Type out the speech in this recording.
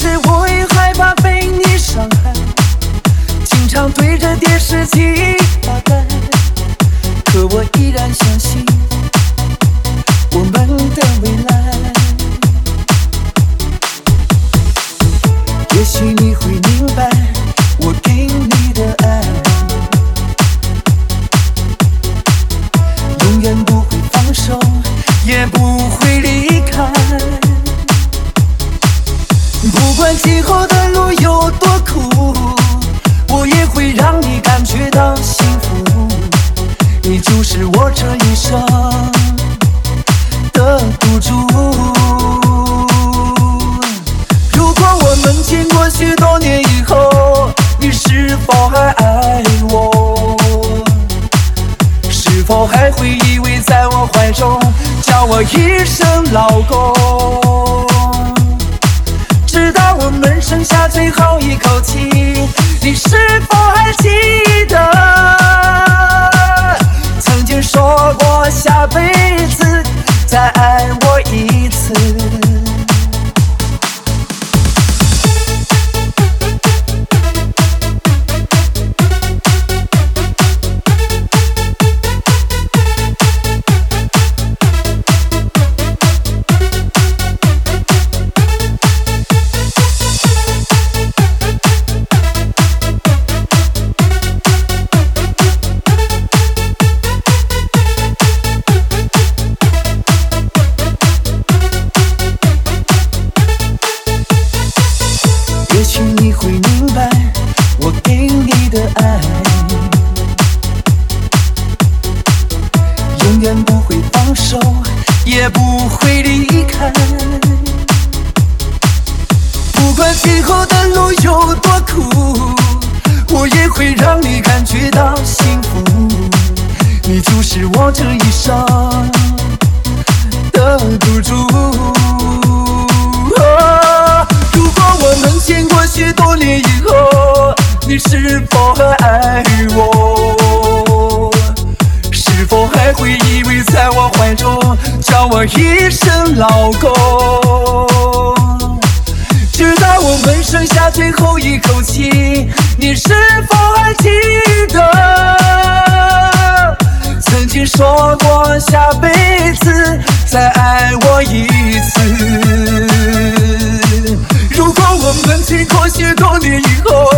实我也害怕被你伤害，经常对着电视机发呆，可我依然相信我们的未来。也许你会明白我给你的爱，永远不会放手，也不会离开。不管今后的路有多苦，我也会让你感觉到幸福。你就是我这一生的赌注。如果我们经过许多年以后，你是否还爱我？是否还会依偎在我怀中，叫我一声老公？直到我们剩下最后一口气，你是否还记得曾经说过下辈子再爱我一次？也许你会明白我给你的爱，永远不会放手，也不会离开。不管今后的路有多苦，我也会让你感觉到幸福。你就是我这一生的赌注。如果我们经过许多年以后，你是否还爱我？是否还会依偎在我怀中，叫我一声老公？直到我们剩下最后一口气，你是否还记得曾经说过下辈子再爱我一次？如果我们经过许多年以后，